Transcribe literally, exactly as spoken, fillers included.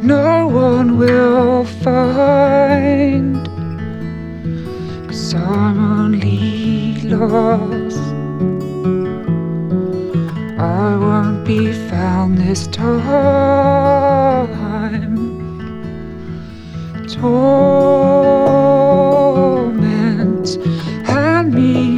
no one will find, 'cause I'm only lost. I won't be found this time. Torn